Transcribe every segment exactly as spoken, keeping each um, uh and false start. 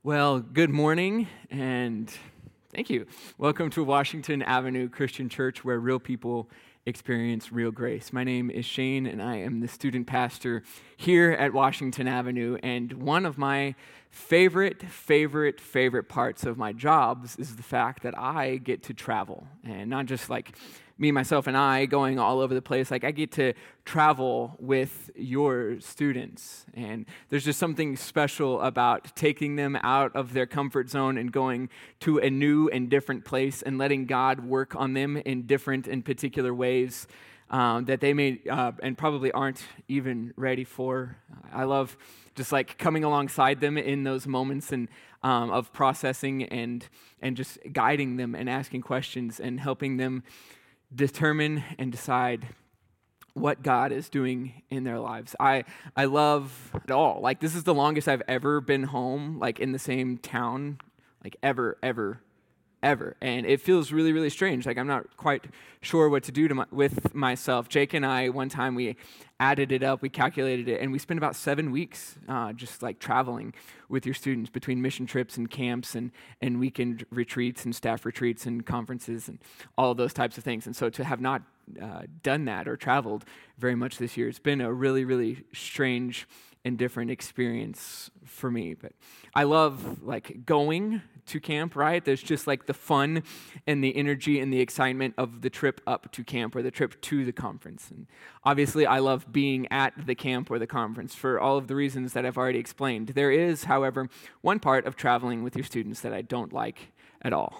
Well, good morning, and thank you. Welcome to Washington Avenue Christian Church, where real people experience real grace. My name is Shane, and I am the student pastor here at Washington Avenue, and one of my favorite, favorite, favorite parts of my jobs is the fact that I get to travel, and not just like me, myself, and I going all over the place. Like, I get to travel with your students, and there's just something special about taking them out of their comfort zone and going to a new and different place and letting God work on them in different and particular ways um, that they may uh, and probably aren't even ready for. I love just like coming alongside them in those moments and um, of processing and and just guiding them and asking questions and helping them determine and decide what God is doing in their lives. I I love it all. Like, this is the longest I've ever been home, like in the same town, like ever, ever, ever. And it feels really, really strange. Like, I'm not quite sure what to do to my, with myself. Jake and I, one time we added it up, we calculated it, and we spent about seven weeks uh, just like traveling with your students between mission trips and camps and, and weekend retreats and staff retreats and conferences and all of those types of things. And so to have not uh, done that or traveled very much this year, it's been a really, really strange and different experience for me. But I love like going to camp, right? There's just like the fun and the energy and the excitement of the trip up to camp or the trip to the conference. And obviously I love being at the camp or the conference for all of the reasons that I've already explained. There is, however, one part of traveling with your students that I don't like at all.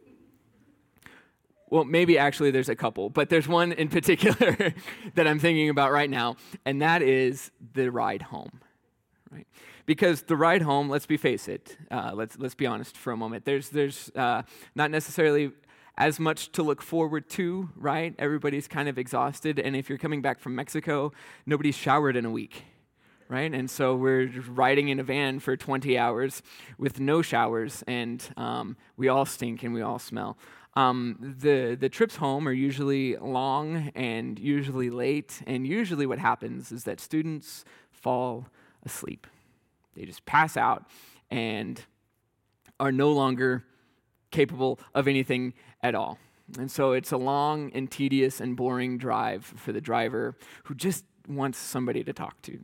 Well, maybe actually there's a couple, but there's one in particular that I'm thinking about right now, and that is the ride home, right? Because the ride home, let's be face it, uh, let's let's be honest for a moment. There's there's uh, not necessarily as much to look forward to, right? Everybody's kind of exhausted, and if you're coming back from Mexico, nobody's showered in a week, right? And so we're riding in a van for twenty hours with no showers, and um, we all stink and we all smell. Um, the, the trips home are usually long and usually late, and usually what happens is that students fall asleep. They just pass out and are no longer capable of anything at all. And so it's a long and tedious and boring drive for the driver who just wants somebody to talk to.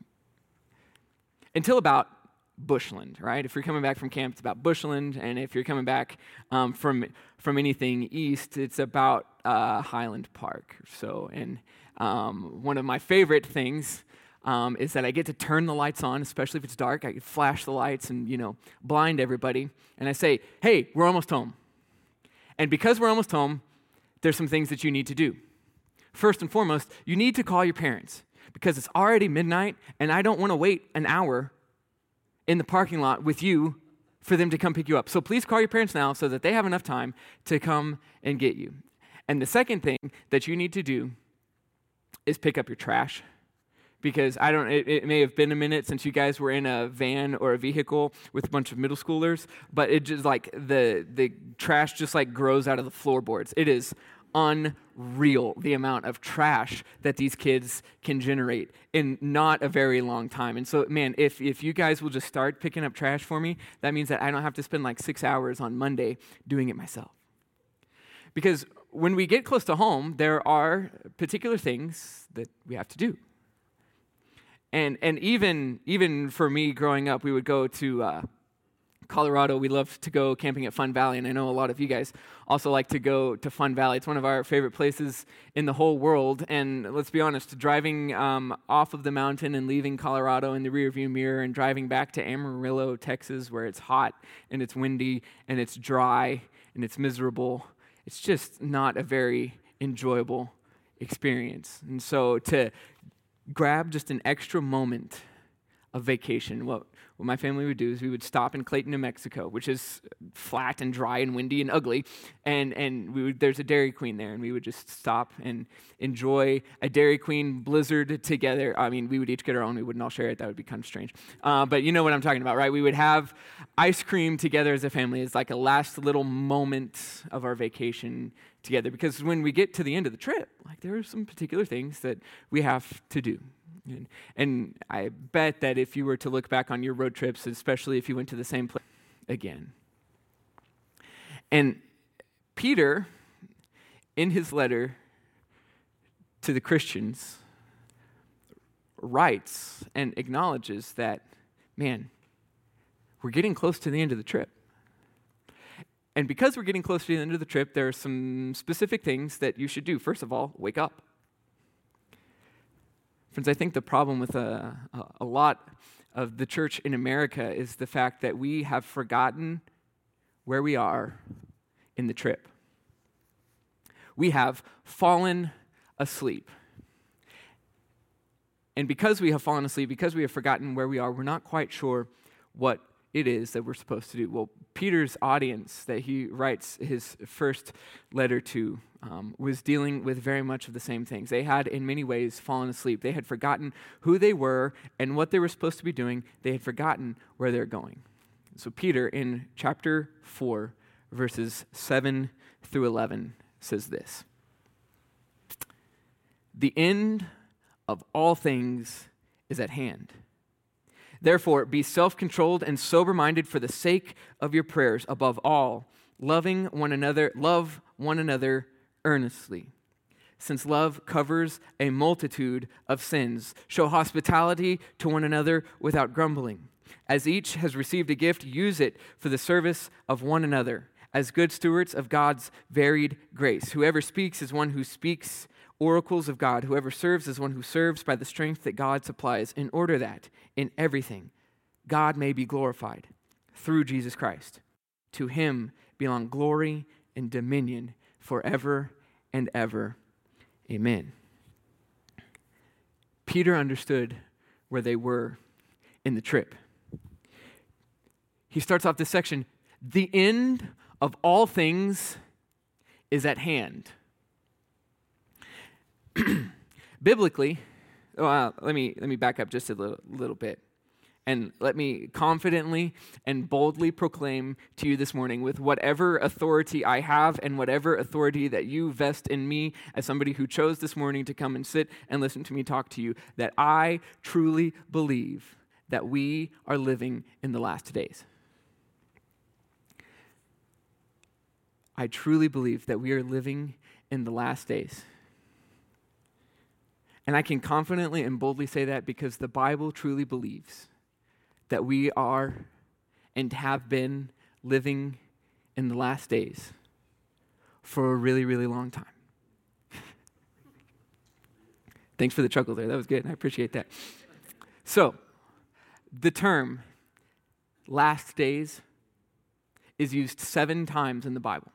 Until about Bushland, right? If you're coming back from camp, it's about Bushland, and if you're coming back um, from from anything east, it's about uh, Highland Park. So, and um, one of my favorite things um, is that I get to turn the lights on, especially if it's dark. I can flash the lights and, you know, blind everybody, and I say, "Hey, we're almost home." And because we're almost home, there's some things that you need to do. First and foremost, you need to call your parents because it's already midnight, and I don't want to wait an hour in the parking lot with you for them to come pick you up. So please call your parents now so that they have enough time to come and get you. And the second thing that you need to do is pick up your trash. Because I don't, it, it may have been a minute since you guys were in a van or a vehicle with a bunch of middle schoolers, but it just like the the trash just like grows out of the floorboards. It is unreal the amount of trash that these kids can generate in not a very long time. And so, man, if if you guys will just start picking up trash for me, that means that I don't have to spend like six hours on Monday doing it myself. Because when we get close to home, there are particular things that we have to do. And and even even for me growing up, we would go to uh, Colorado. We loved to go camping at Fun Valley, and I know a lot of you guys also like to go to Fun Valley. It's one of our favorite places in the whole world. And let's be honest, driving um, off of the mountain and leaving Colorado in the rearview mirror and driving back to Amarillo, Texas, where it's hot and it's windy and it's dry and it's miserable, it's just not a very enjoyable experience. And so to grab just an extra moment of vacation, what what my family would do is we would stop in Clayton, New Mexico, which is flat and dry and windy and ugly, and and we would, there's a Dairy Queen there, and we would just stop and enjoy a Dairy Queen blizzard together. I mean, we would each get our own. We wouldn't all share it. That would be kind of strange. Uh, but you know what I'm talking about, right? We would have ice cream together as a family. It's like a last little moment of our vacation together, because when we get to the end of the trip, like there are some particular things that we have to do. And, and I bet that if you were to look back on your road trips, especially if you went to the same place again. And Peter, in his letter to the Christians, writes and acknowledges that, man, we're getting close to the end of the trip. And because we're getting close to the end of the trip, there are some specific things that you should do. First of all, wake up. Friends, I think the problem with a, a lot of the church in America is the fact that we have forgotten where we are in the trip. We have fallen asleep. And because we have fallen asleep, because we have forgotten where we are, we're not quite sure what it is that we're supposed to do. Well, Peter's audience that he writes his first letter to um, was dealing with very much of the same things. They had, in many ways, fallen asleep. They had forgotten who they were and what they were supposed to be doing. They had forgotten where they're going. So Peter, in chapter four, verses seven through eleven, says this: "The end of all things is at hand. Therefore, be self-controlled and sober-minded for the sake of your prayers. Above all, loving one another, love one another earnestly. Since love covers a multitude of sins, show hospitality to one another without grumbling. As each has received a gift, use it for the service of one another, as good stewards of God's varied grace. Whoever speaks is one who speaks oracles of God. Whoever serves is one who serves by the strength that God supplies, in order that, in everything, God may be glorified through Jesus Christ. To him belong glory and dominion forever and ever. Amen." Peter understood where they were in the trip. He starts off this section, "The end of all things is at hand." Biblically, well, let me let me back up just a little, little bit, and let me confidently and boldly proclaim to you this morning, with whatever authority I have and whatever authority that you vest in me as somebody who chose this morning to come and sit and listen to me talk to you, that I truly believe that we are living in the last days. I truly believe that we are living in the last days. And I can confidently and boldly say that because the Bible truly believes that we are and have been living in the last days for a really, really long time. Thanks for the chuckle there. That was good. I appreciate that. So, the term last days is used seven times in the Bible.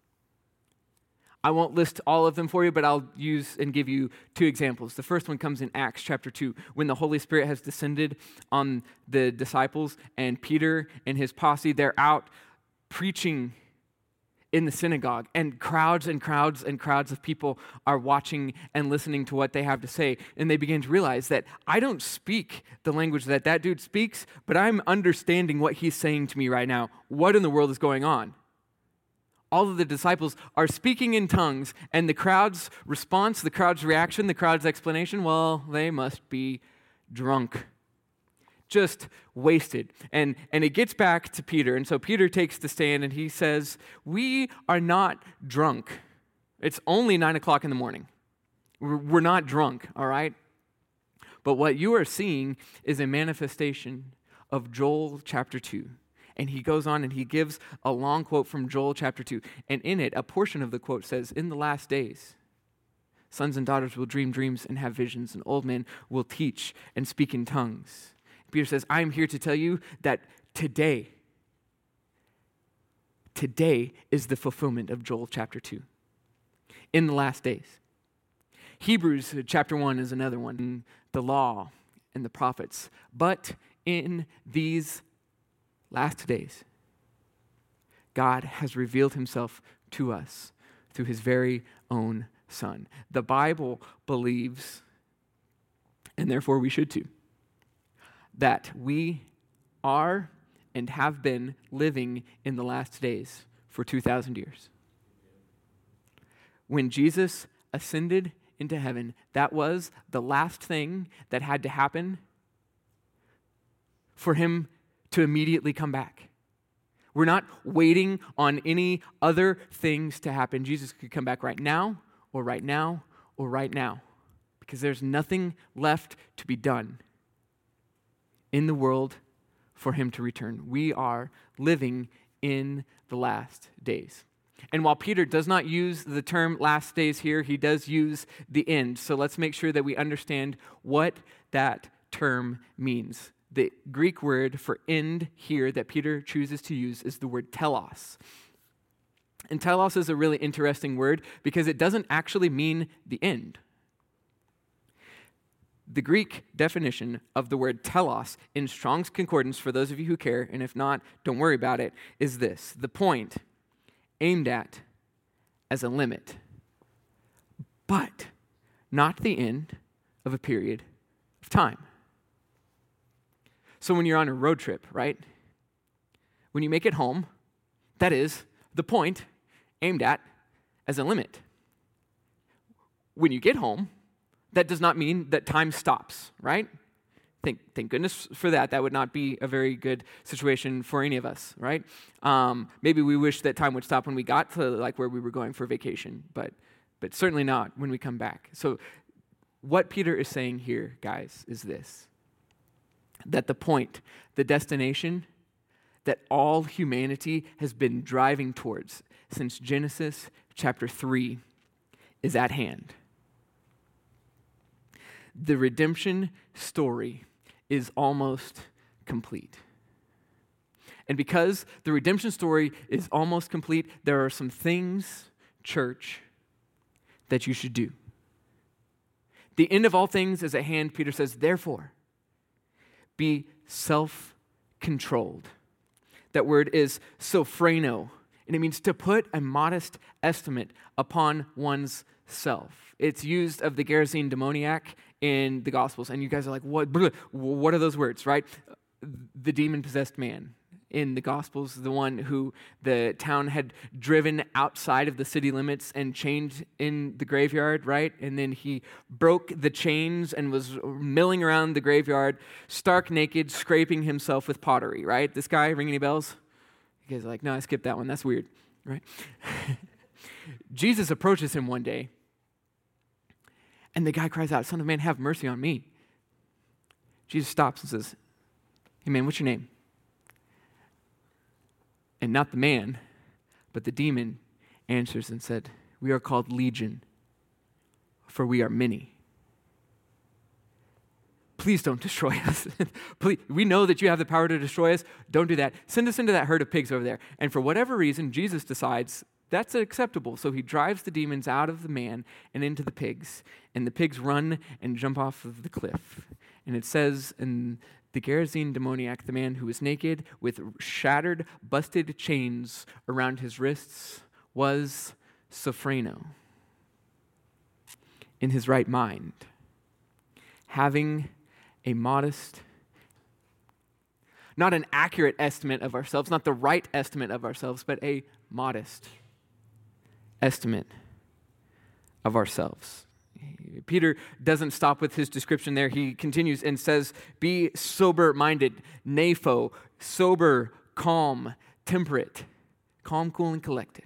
I won't list all of them for you, but I'll use and give you two examples. The first one comes in Acts chapter two, when the Holy Spirit has descended on the disciples, and Peter and his posse, they're out preaching in the synagogue, and crowds and crowds and crowds of people are watching and listening to what they have to say, and they begin to realize that I don't speak the language that that dude speaks, but I'm understanding what he's saying to me right now. What in the world is going on? All of the disciples are speaking in tongues, and the crowd's response, the crowd's reaction, the crowd's explanation, well, they must be drunk. Just wasted. And, and it gets back to Peter, and so Peter takes the stand, and he says, "We are not drunk. It's only nine o'clock in the morning. We're, we're not drunk, all right? But what you are seeing is a manifestation of Joel chapter two. And he goes on and he gives a long quote from Joel chapter two. And in it, a portion of the quote says, "In the last days, sons and daughters will dream dreams and have visions, and old men will teach and speak in tongues." Peter says, "I'm here to tell you that today, today is the fulfillment of Joel chapter two. In the last days." Hebrews chapter one is another one. The law and the prophets. "But in these last days, God has revealed himself to us through his very own Son." The Bible believes, and therefore we should too, that we are and have been living in the last days for two thousand years. When Jesus ascended into heaven, that was the last thing that had to happen for him to immediately come back. We're not waiting on any other things to happen. Jesus could come back right now, or right now, or right now, because there's nothing left to be done in the world for him to return. We are living in the last days. And while Peter does not use the term last days here, he does use the end. So let's make sure that we understand what that term means. The Greek word for end here that Peter chooses to use is the word telos. And telos is a really interesting word because it doesn't actually mean the end. The Greek definition of the word telos in Strong's Concordance, for those of you who care, and if not, don't worry about it, is this: the point aimed at as a limit, but not the end of a period of time. So when you're on a road trip, right? When you make it home, that is the point aimed at as a limit. When you get home, that does not mean that time stops, right? Thank, thank goodness for that. That would not be a very good situation for any of us, right? Um, maybe we wish that time would stop when we got to like where we were going for vacation, but but certainly not when we come back. So what Peter is saying here, guys, is this: that the point, the destination that all humanity has been driving towards since Genesis chapter three is at hand. The redemption story is almost complete. And because the redemption story is almost complete, there are some things, church, that you should do. The end of all things is at hand, Peter says, therefore, be self-controlled. That word is sophreno, and it means to put a modest estimate upon one's self. It's used of the Gerasene demoniac in the Gospels, and you guys are like, what, what are those words, right? The demon-possessed man in the Gospels, the one who the town had driven outside of the city limits and chained in the graveyard, right? And then he broke the chains and was milling around the graveyard, stark naked, scraping himself with pottery, right? This guy, ring any bells? You guys are like, no, I skipped that one. That's weird, right? Jesus approaches him one day, and the guy cries out, "Son of man, have mercy on me." Jesus stops and says, "Hey man, what's your name?" And not the man, but the demon answers and said, "We are called Legion, for we are many." Please don't destroy us. Please, we know that you have the power to destroy us. Don't do that. Send us into that herd of pigs over there. And for whatever reason, Jesus decides that's acceptable. So he drives the demons out of the man and into the pigs. And the pigs run and jump off of the cliff. And it says in the Gerasene demoniac, the man who was naked with shattered, busted chains around his wrists, was sophreno, in his right mind, having a modest, not an accurate estimate of ourselves, not the right estimate of ourselves, but a modest estimate of ourselves. Peter doesn't stop with his description there. He continues and says, be sober-minded, napho, sober, calm, temperate, calm, cool, and collected.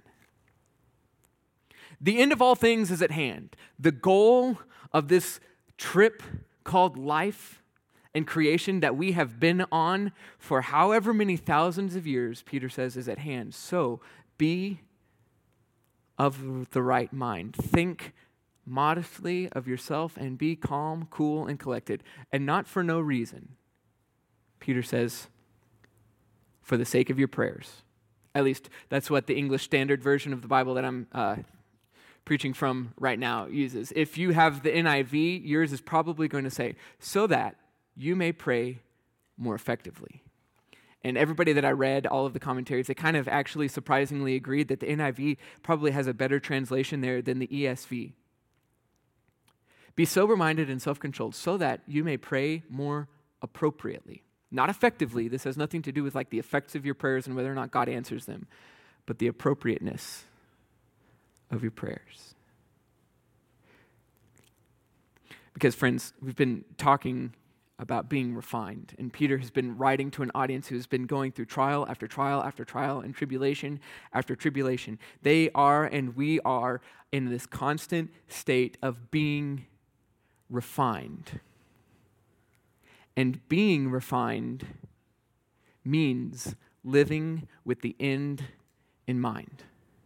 The end of all things is at hand. The goal of this trip called life and creation that we have been on for however many thousands of years, Peter says, is at hand. So be of the right mind. Think modestly of yourself and be calm, cool, and collected. And not for no reason. Peter says, for the sake of your prayers. At least that's what the English Standard Version of the Bible that I'm uh, preaching from right now uses. If you have the N I V, yours is probably going to say, so that you may pray more effectively. And everybody that I read, all of the commentaries, they kind of actually surprisingly agreed that the N I V probably has a better translation there than the E S V. Be sober-minded and self-controlled so that you may pray more appropriately. Not effectively. This has nothing to do with like the effects of your prayers and whether or not God answers them, but the appropriateness of your prayers. Because friends, we've been talking about being refined. And Peter has been writing to an audience who has been going through trial after trial after trial and tribulation after tribulation. They are and we are in this constant state of being refined. And being refined means living with the end in mind.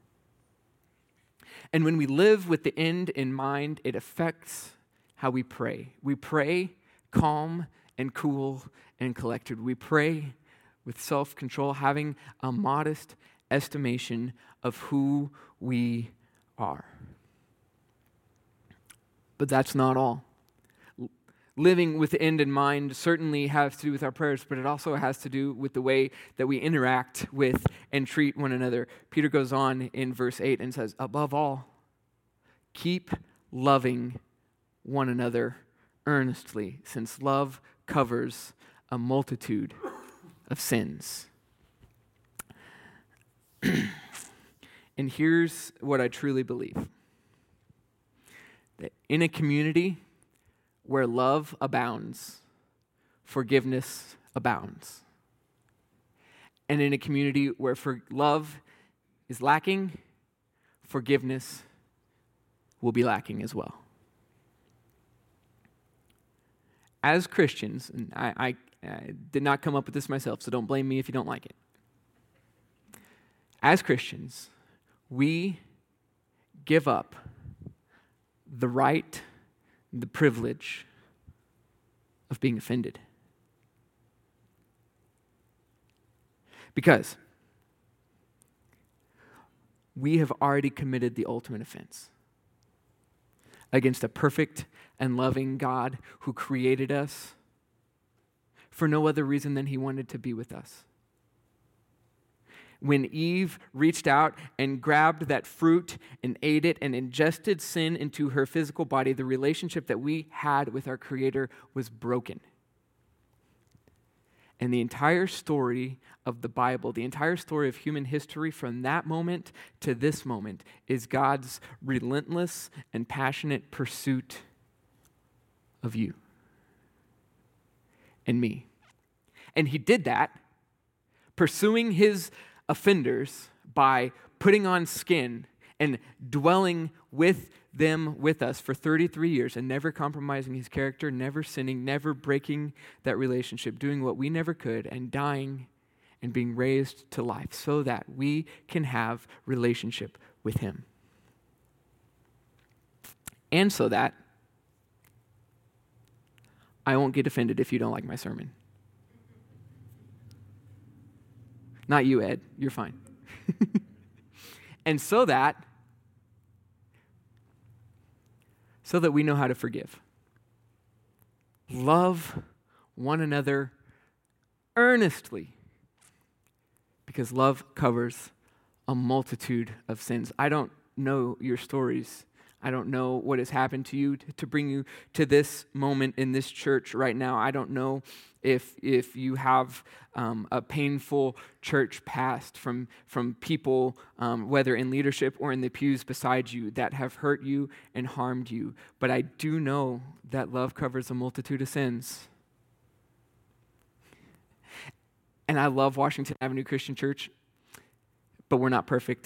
And when we live with the end in mind, it affects how we pray. We pray calm and cool and collected. We pray with self-control, having a modest estimation of who we are. But that's not all. Living with the end in mind certainly has to do with our prayers, but it also has to do with the way that we interact with and treat one another. Peter goes on in verse eight and says, above all, keep loving one another earnestly, since love covers a multitude of sins. And here's what I truly believe. That in a community where love abounds, forgiveness abounds. And in a community where for love is lacking, forgiveness will be lacking as well. As Christians, and I, I, I did not come up with this myself, so don't blame me if you don't like it. As Christians, we give up the right, the privilege of being offended. Because we have already committed the ultimate offense against a perfect and loving God who created us for no other reason than he wanted to be with us. When Eve reached out and grabbed that fruit and ate it and ingested sin into her physical body, the relationship that we had with our Creator was broken. And the entire story of the Bible, the entire story of human history from that moment to this moment is God's relentless and passionate pursuit of you and me. And he did that, pursuing his offenders by putting on skin and dwelling with them with us for thirty-three years and never compromising his character, never sinning, never breaking that relationship, doing what we never could, and dying and being raised to life so that we can have relationship with him. And so that I won't get offended if you don't like my sermon. Not you, Ed. You're fine. And so that so that we know how to forgive. Love one another earnestly, because love covers a multitude of sins. I don't know your stories. I don't know what has happened to you to, to bring you to this moment in this church right now. I don't know if if you have um, a painful church past from, from people, um, whether in leadership or in the pews beside you, that have hurt you and harmed you. But I do know that love covers a multitude of sins. And I love Washington Avenue Christian Church, but we're not perfect.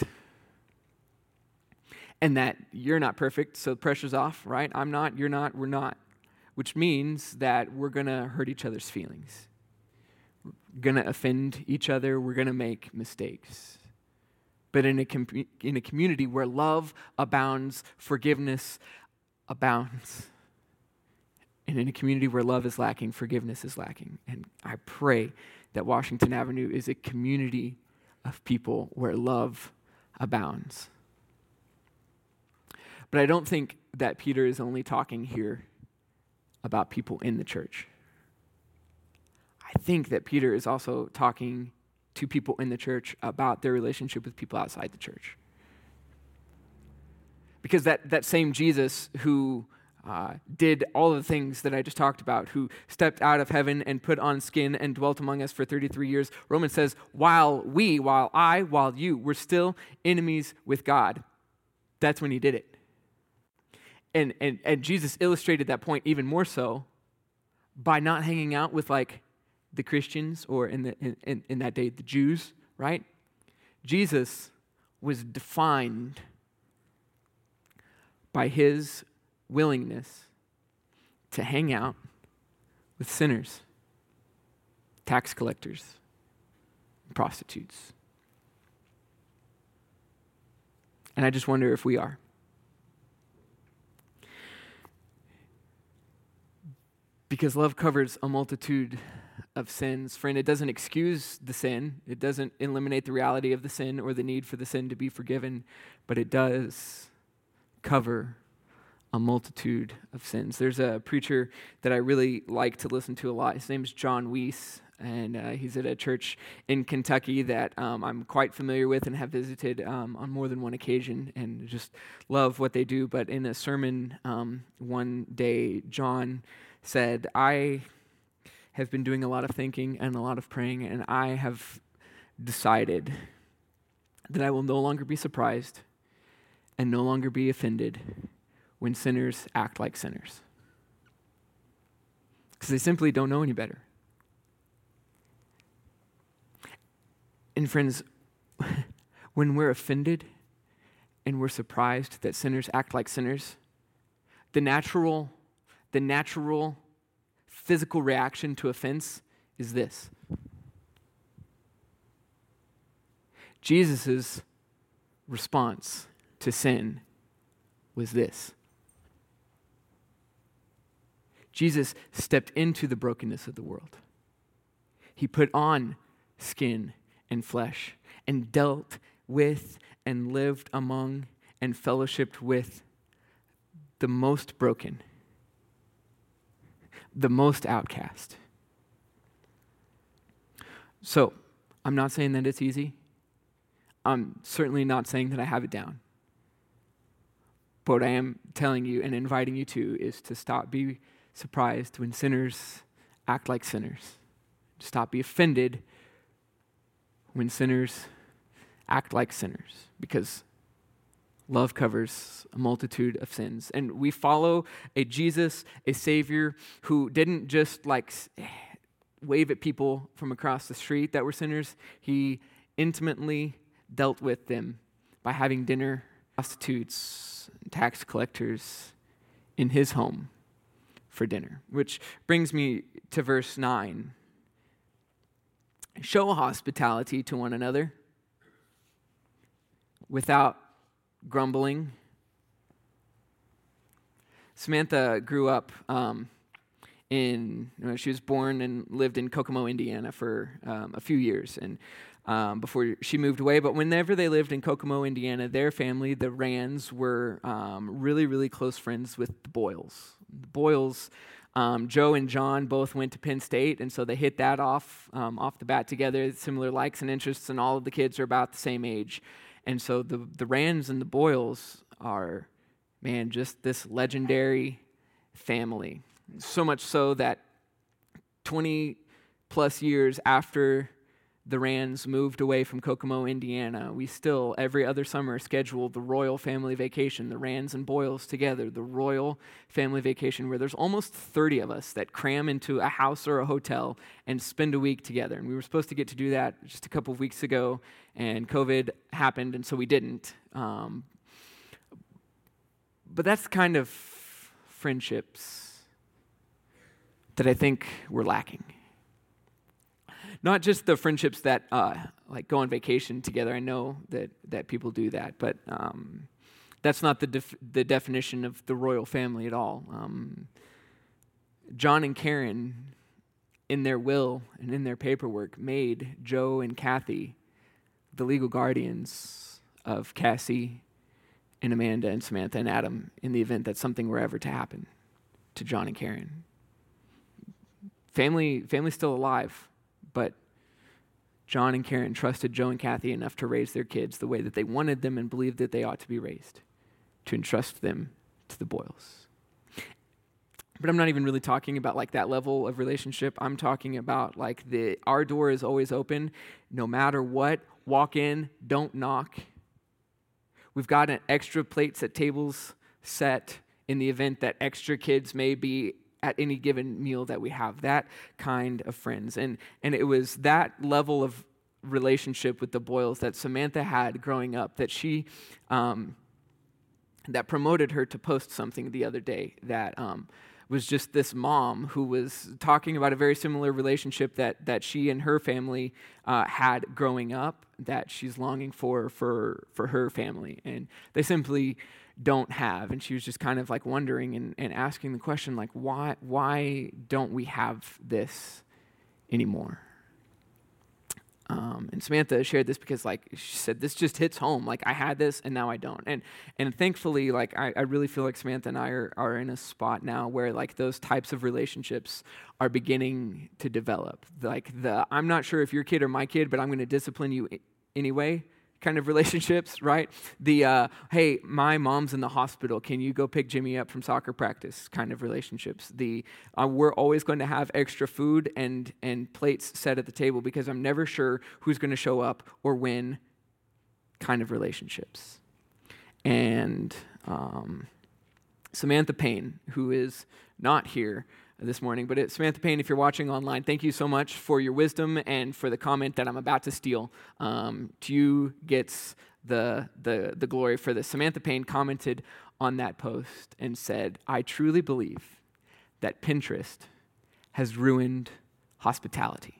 And that you're not perfect, so the pressure's off, right? I'm not, you're not, we're not. Which means that we're going to hurt each other's feelings. We're going to offend each other. We're going to make mistakes. But in a, com- in a community where love abounds, forgiveness abounds. And in a community where love is lacking, forgiveness is lacking. And I pray that Washington Avenue is a community of people where love abounds. But I don't think that Peter is only talking here about people in the church. I think that Peter is also talking to people in the church about their relationship with people outside the church. Because that, that same Jesus who uh, did all of the things that I just talked about, who stepped out of heaven and put on skin and dwelt among us for thirty-three years, Romans says, while we, while I, while you, were still enemies with God, that's when he did it. And, and and Jesus illustrated that point even more so by not hanging out with like the Christians or in, the, in, in, in that day, the Jews, right? Jesus was defined by his willingness to hang out with sinners, tax collectors, prostitutes. And I just wonder if we are. Because love covers a multitude of sins. Friend, it doesn't excuse the sin. It doesn't eliminate the reality of the sin or the need for the sin to be forgiven, but it does cover a multitude of sins. There's a preacher that I really like to listen to a lot. His name's John Weiss, and uh, he's at a church in Kentucky that um, I'm quite familiar with and have visited um, on more than one occasion and just love what they do. But in a sermon um, one day, John said, I have been doing a lot of thinking and a lot of praying, and I have decided that I will no longer be surprised and no longer be offended when sinners act like sinners. Because they simply don't know any better. And friends, when we're offended and we're surprised that sinners act like sinners, the natural, the natural physical reaction to offense is this. Jesus' response to sin was this. Jesus stepped into the brokenness of the world. He put on skin and flesh and dealt with and lived among and fellowshiped with the most broken, the most outcast. So, I'm not saying that it's easy. I'm certainly not saying that I have it down. But what I am telling you and inviting you to is to stop being surprised when sinners act like sinners. Stop being offended when sinners act like sinners, because love covers a multitude of sins. And we follow a Jesus, a Savior, who didn't just like wave at people from across the street that were sinners. He intimately dealt with them by having dinner, prostitutes, tax collectors in his home for dinner. Which brings me to verse nine. Show hospitality to one another without grumbling. Samantha grew up um, in, you know, she was born and lived in Kokomo, Indiana for um, a few years and um, before she moved away. But whenever they lived in Kokomo, Indiana, their family, the Rands, were um, really, really close friends with the Boyles. The Boyles, um, Joe and John both went to Penn State, and so they hit that off um, off the bat together, similar likes and interests, and all of the kids are about the same age. And so the, the Rands and the Boyles are, man, just this legendary family. So much so that twenty plus years after the Rands moved away from Kokomo, Indiana, we still, every other summer, schedule the Royal Family Vacation, the Rands and Boyles together, the Royal Family Vacation, where there's almost thirty of us that cram into a house or a hotel and spend a week together. And we were supposed to get to do that just a couple of weeks ago, and COVID happened, and so we didn't. Um, but that's kind of friendships that I think we're lacking. Not just the friendships that uh, like go on vacation together. I know that, that people do that, but um, that's not the def- the definition of the royal family at all. Um, John and Karen, in their will and in their paperwork, made Joe and Kathy the legal guardians of Cassie and Amanda and Samantha and Adam in the event that something were ever to happen to John and Karen. Family, family's still alive, but John and Karen trusted Joe and Kathy enough to raise their kids the way that they wanted them and believed that they ought to be raised, to entrust them to the Boyles. But I'm not even really talking about like that level of relationship. I'm talking about like the our door is always open, no matter what. Walk in, don't knock. We've got an extra plates at tables set in the event that extra kids may be at any given meal that we have, that kind of friends. And, and it was that level of relationship with the Boyles that Samantha had growing up that she, um, that promoted her to post something the other day that um, was just this mom who was talking about a very similar relationship that that she and her family uh, had growing up, that she's longing for for for her family, and they simply don't have. And she was just kind of like wondering and, and asking the question, like, why why don't we have this anymore? Um, and Samantha shared this because, like, she said, this just hits home. Like, I had this, and now I don't. And and thankfully, like, I, I really feel like Samantha and I are, are in a spot now where, like, those types of relationships are beginning to develop. Like, the I'm not sure if your kid or my kid, but I'm going to discipline you I- anyway kind of relationships, right? The, uh, hey, my mom's in the hospital. Can you go pick Jimmy up from soccer practice kind of relationships? The, uh, we're always going to have extra food and, and plates set at the table because I'm never sure who's going to show up or when kind of relationships. And um, Samantha Payne, who is not here this morning, but it, Samantha Payne, if you're watching online, thank you so much for your wisdom and for the comment that I'm about to steal. Um, to you gets the, the, the glory for this. Samantha Payne commented on that post and said, I truly believe that Pinterest has ruined hospitality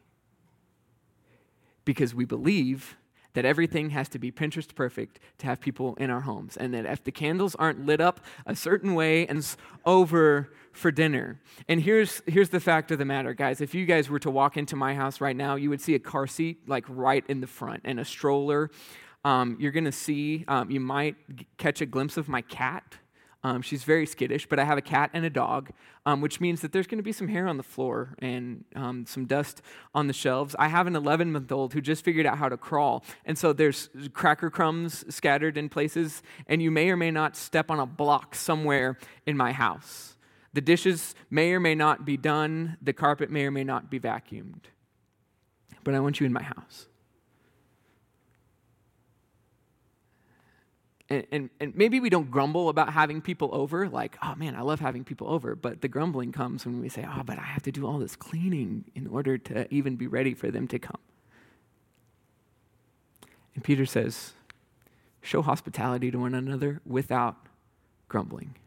because we believe that everything has to be Pinterest perfect to have people in our homes, and that if the candles aren't lit up a certain way, and it's over for dinner. And here's here's the fact of the matter, guys. If you guys were to walk into my house right now, you would see a car seat like right in the front and a stroller. Um, you're gonna see, um, you might g- catch a glimpse of my cat. Um, she's very skittish, but I have a cat and a dog, um, which means that there's going to be some hair on the floor and um, some dust on the shelves. I have an eleven-month-old who just figured out how to crawl, and so there's cracker crumbs scattered in places, and you may or may not step on a block somewhere in my house. The dishes may or may not be done. The carpet may or may not be vacuumed. But I want you in my house. And, and and maybe we don't grumble about having people over, like, oh man, I love having people over, but the grumbling comes when we say, oh, but I have to do all this cleaning in order to even be ready for them to come. And Peter says, show hospitality to one another without grumbling.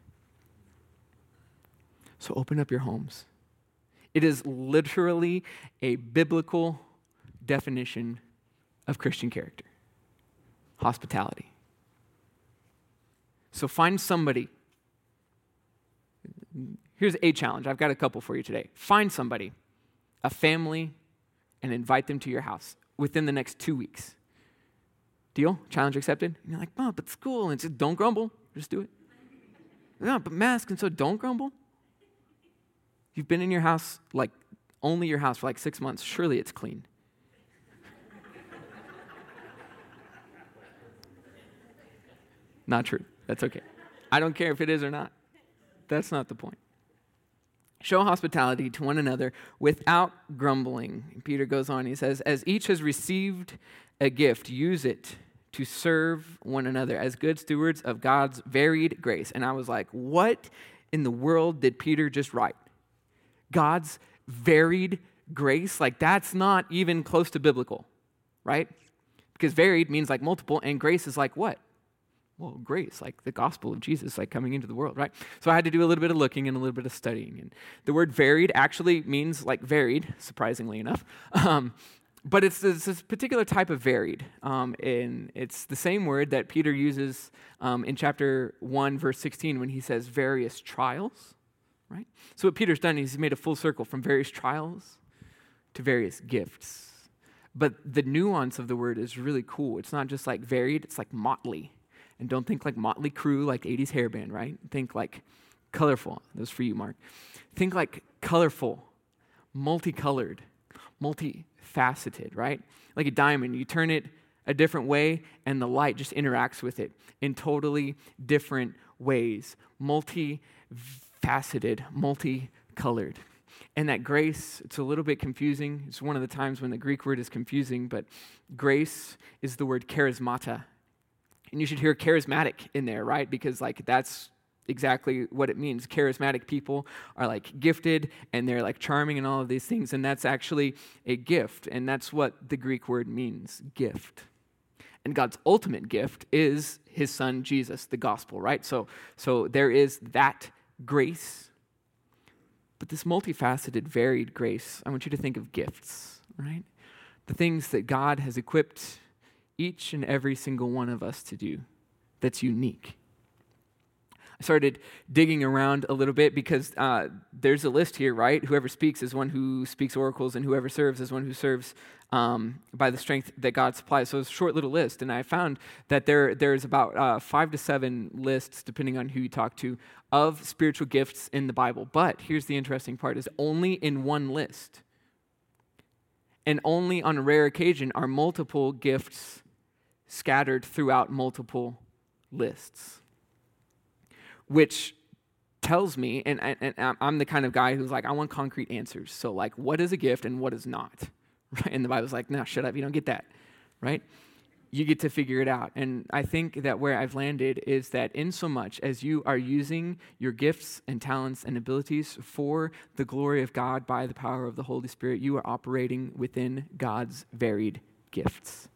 So open up your homes. It is literally a biblical definition of Christian character. Hospitality. So find somebody. Here's a challenge. I've got a couple for you today. Find somebody, a family, and invite them to your house within the next two weeks. Deal? Challenge accepted? And you're like, oh, but school. And just don't grumble. Just do it. No, but mask. And so don't grumble. You've been in your house, like only your house for like six months. Surely it's clean. Not true. That's okay. I don't care if it is or not. That's not the point. Show hospitality to one another without grumbling. Peter goes on, he says, as each has received a gift, use it to serve one another as good stewards of God's varied grace. And I was like, what in the world did Peter just write? God's varied grace? Like, that's not even close to biblical, right? Because varied means like multiple, and grace is like what? Well, grace, like the gospel of Jesus, like coming into the world, right? So I had to do a little bit of looking and a little bit of studying. And the word varied actually means like varied, surprisingly enough. Um, but it's this, this particular type of varied. Um, and it's the same word that Peter uses um, in chapter one, verse sixteen, when he says various trials, right? So what Peter's done is he's made a full circle from various trials to various gifts. But the nuance of the word is really cool. It's not just like varied, it's like motley. And don't think like Motley Crue, like eighties hair band, right? Think like colorful. That was for you, Mark. Think like colorful, multicolored, multifaceted, right? Like a diamond. You turn it a different way, and the light just interacts with it in totally different ways. Multifaceted, multicolored. And that grace, it's a little bit confusing. It's one of the times when the Greek word is confusing, but grace is the word charismata. And you should hear charismatic in there, right? Because like that's exactly what it means. Charismatic people are like gifted and they're like charming and all of these things, and that's actually a gift, and that's what the Greek word means, gift. And God's ultimate gift is his son Jesus, the gospel, right? So, so there is that grace, but this multifaceted, varied grace, I want you to think of gifts, right? The things that God has equipped each and every single one of us to do that's unique. I started digging around a little bit because uh, there's a list here, right? Whoever speaks is one who speaks oracles, and whoever serves is one who serves um, by the strength that God supplies. So it's a short little list, and I found that there there's about uh, five to seven lists, depending on who you talk to, of spiritual gifts in the Bible. But here's the interesting part, is only in one list, and only on a rare occasion are multiple gifts scattered throughout multiple lists. Which tells me, and, and, and I'm the kind of guy who's like, I want concrete answers. So like, what is a gift and what is not? Right? And the Bible's like, no, shut up, you don't get that, right? You get to figure it out. And I think that where I've landed is that in so much as you are using your gifts and talents and abilities for the glory of God by the power of the Holy Spirit, you are operating within God's varied gifts.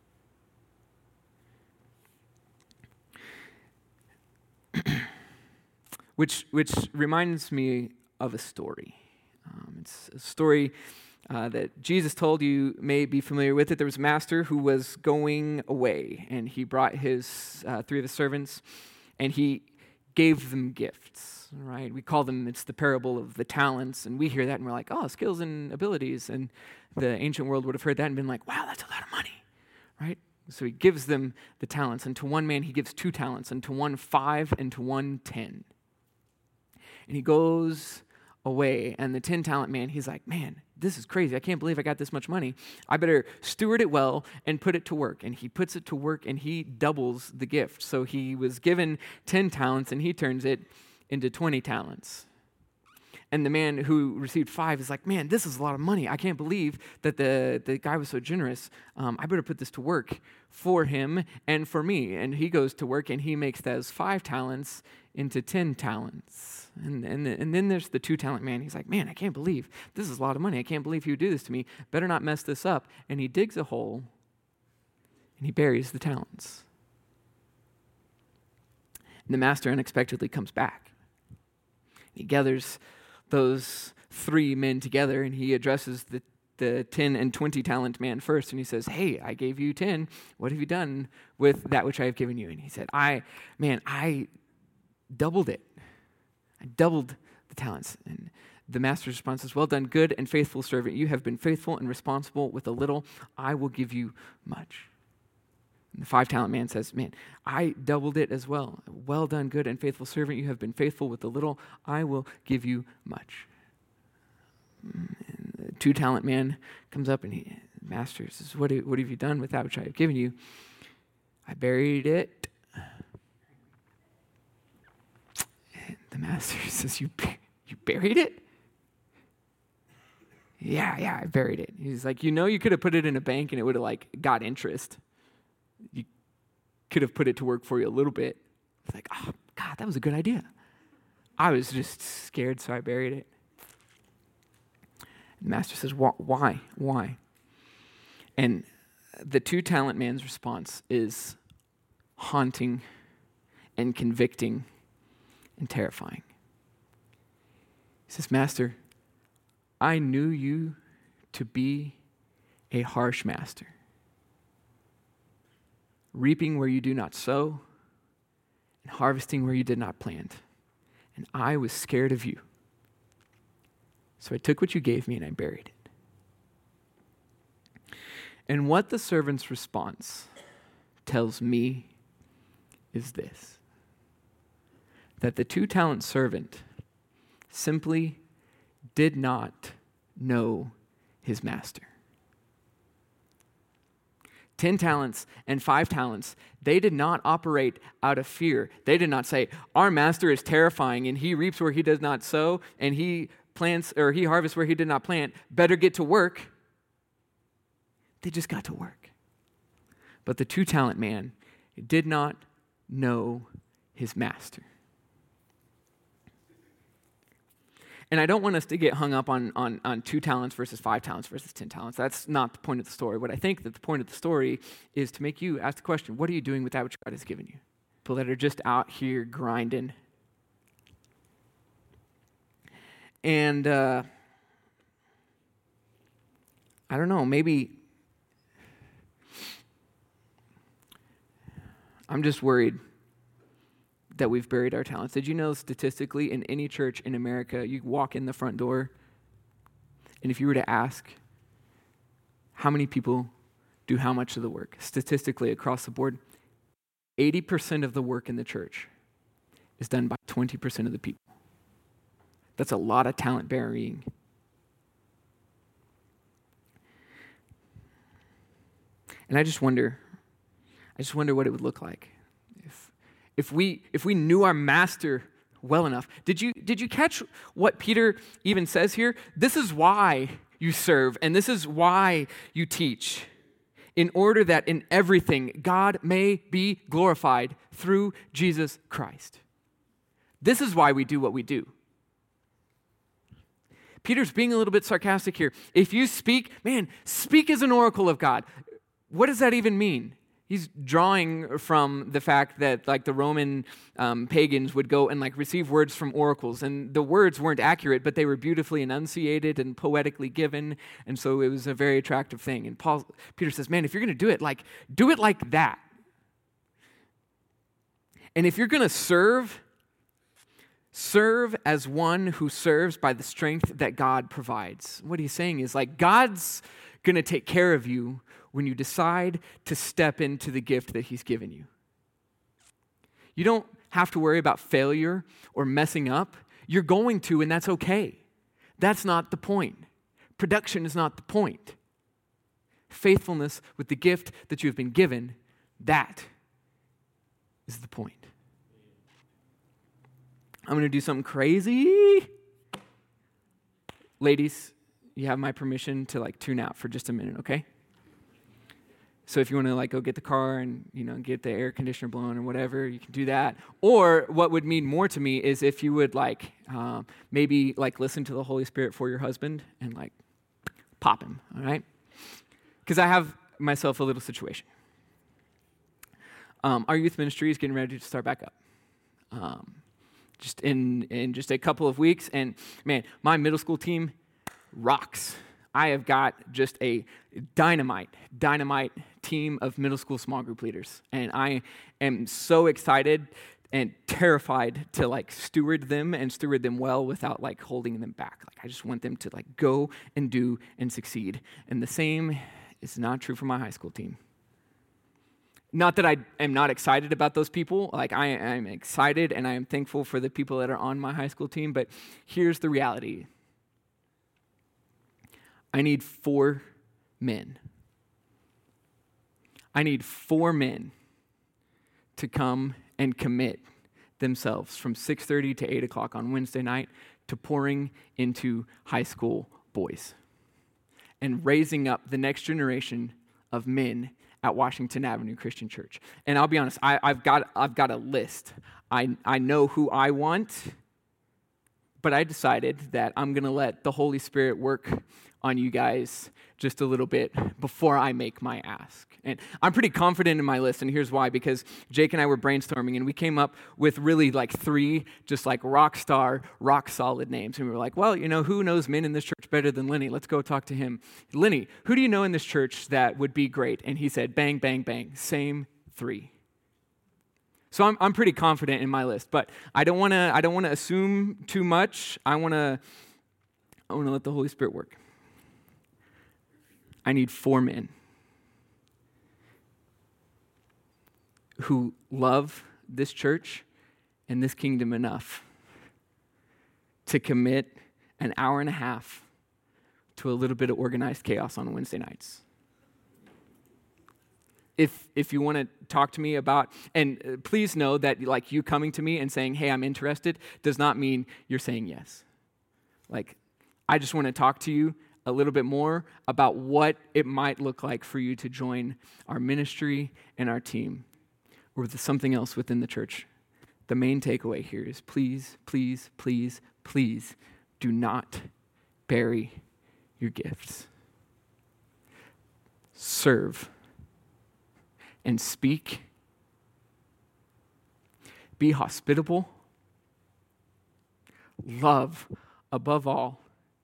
Which which reminds me of a story. Um, it's a story uh, that Jesus told. You may be familiar with it. There was a master who was going away, and he brought his uh, three of his servants, and he gave them gifts. Right? We call them, it's the parable of the talents, and we hear that, and we're like, oh, skills and abilities. And the ancient world would have heard that and been like, wow, that's a lot of money, right? So he gives them the talents, and to one man he gives two talents, and to one five, and to one ten. And he goes away, and the ten-talent man, he's like, man, this is crazy. I can't believe I got this much money. I better steward it well and put it to work. And he puts it to work, and he doubles the gift. So he was given ten talents, and he turns it into twenty talents. And the man who received five is like, man, this is a lot of money. I can't believe that the, the guy was so generous. Um, I better put this to work for him and for me. And he goes to work, and he makes those five talents into ten talents. And, and, and then there's the two-talent man. He's like, man, I can't believe this is a lot of money. I can't believe he would do this to me. Better not mess this up. And he digs a hole, and he buries the talents. And the master unexpectedly comes back. He gathers those three men together, and he addresses the, the ten and twenty talent man first, and he says, hey, I gave you ten. What have you done with that which I have given you? And he said, I, man, I doubled it. I doubled the talents. And the master's response is, well done, good and faithful servant. You have been faithful and responsible with a little. I will give you much. And the five-talent man says, man, I doubled it as well. Well done, good and faithful servant. You have been faithful with a little. I will give you much. And the two-talent man comes up, and he, master says, what, what have you done with that which I have given you? I buried it. And the master says, you, you buried it? Yeah, yeah, I buried it. He's like, you know, you could have put it in a bank and it would have like got interest. You could have put it to work for you a little bit. It's like, oh, God, that was a good idea. I was just scared, so I buried it. The master says, why? Why? And the two-talent man's response is haunting and convicting and terrifying. He says, Master, I knew you to be a harsh master, reaping where you do not sow and harvesting where you did not plant. And I was scared of you. So I took what you gave me and I buried it. And what the servant's response tells me is this: that the two-talent servant simply did not know his master. Ten talents and five talents, they did not operate out of fear. They did not say, our master is terrifying and he reaps where he does not sow and he plants or he harvests where he did not plant. Better get to work. They just got to work. But the two-talent man did not know his master. And I don't want us to get hung up on, on, on two talents versus five talents versus ten talents. That's not the point of the story. What I think that the point of the story is to make you ask the question, what are you doing with that which God has given you? People that are just out here grinding. And uh, I don't know, maybe I'm just worried that we've buried our talents. Did you know statistically in any church in America, you walk in the front door, and if you were to ask how many people do how much of the work, statistically across the board, eighty percent of the work in the church is done by twenty percent of the people. That's a lot of talent burying. And I just wonder, I just wonder what it would look like if if we if we knew our master well enough. Did you did you catch what Peter even says here? This is why you serve, and this is why you teach, in order that in everything God may be glorified through Jesus Christ. This is why we do what we do. Peter's being a little bit sarcastic here. If you speak, man, speak as an oracle of God. What does that even mean? He's drawing from the fact that like the Roman um, pagans would go and like receive words from oracles, and the words weren't accurate, but they were beautifully enunciated and poetically given, and so it was a very attractive thing. And Paul, Peter says, man, if you're going to do it, like do it like that. And if you're going to serve, serve as one who serves by the strength that God provides. What he's saying is like God's going to take care of you when you decide to step into the gift that he's given you. You don't have to worry about failure or messing up. You're going to, and that's okay. That's not the point. Production is not the point. Faithfulness with the gift that you've been given, that is the point. I'm going to do something crazy. Ladies, you have my permission to like tune out for just a minute, okay? So if you want to like go get the car and, you know, get the air conditioner blown or whatever, you can do that. Or what would mean more to me is if you would like um, maybe like listen to the Holy Spirit for your husband and like pop him, all right? Because I have myself a little situation. Um, our youth ministry is getting ready to start back up. Um, just in, in just a couple of weeks. And man, my middle school team rocks. I have got just a dynamite, dynamite team of middle school small group leaders. And I am so excited and terrified to like steward them and steward them well without like holding them back. Like I just want them to like go and do and succeed. And the same is not true for my high school team. Not that I am not excited about those people. Like I am excited and I am thankful for the people that are on my high school team. But here's the reality. I need four men. I need four men to come and commit themselves from six thirty to eight o'clock on Wednesday night to pouring into high school boys and raising up the next generation of men at Washington Avenue Christian Church. And I'll be honest, I, I've got I've got a list. I, I know who I want, but I decided that I'm going to let the Holy Spirit work on you guys just a little bit before I make my ask. And I'm pretty confident in my list, and here's why. Because Jake and I were brainstorming, and we came up with really like three just like rock star, rock solid names. And we were like, well, you know, who knows men in this church better than Lenny? Let's go talk to him. Lenny, who do you know in this church that would be great? And he said, bang, bang, bang, same three. So I'm I'm pretty confident in my list, but I don't want to I don't want to assume too much. I want to I want to let the Holy Spirit work. I need four men who love this church and this kingdom enough to commit an hour and a half to a little bit of organized chaos on Wednesday nights. If if you want to talk to me about, and please know that like you coming to me and saying, hey, I'm interested, does not mean you're saying yes. Like, I just want to talk to you a little bit more about what it might look like for you to join our ministry and our team or with something else within the church. The main takeaway here is please, please, please, please do not bury your gifts. Serve and speak. Be hospitable. Love above all.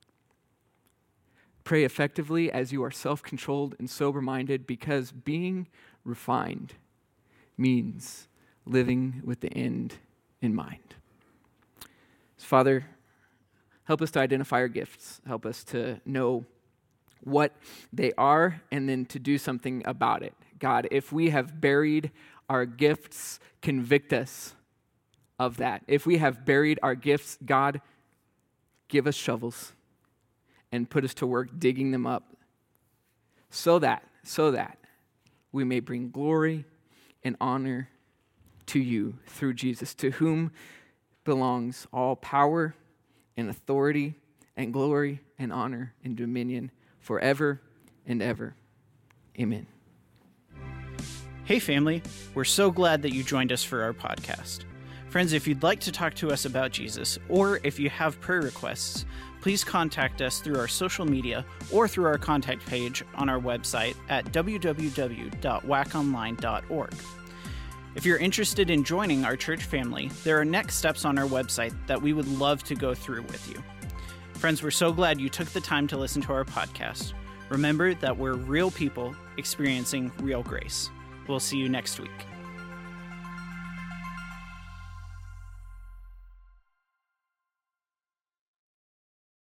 Pray effectively as you are self-controlled and sober-minded, because being refined means living with the end in mind. So Father, help us to identify our gifts. Help us to know what they are and then to do something about it. God, if we have buried our gifts, convict us of that. If we have buried our gifts, God, give us shovels and put us to work digging them up so that, so that we may bring glory and honor to you through Jesus, to whom belongs all power and authority and glory and honor and dominion forever and ever. Amen. Hey family, we're so glad that you joined us for our podcast. Friends, if you'd like to talk to us about Jesus, or if you have prayer requests, please contact us through our social media or through our contact page on our website at w w w dot w a c online dot org. If you're interested in joining our church family, there are next steps on our website that we would love to go through with you. Friends, we're so glad you took the time to listen to our podcast. Remember that we're real people experiencing real grace. We'll see you next week.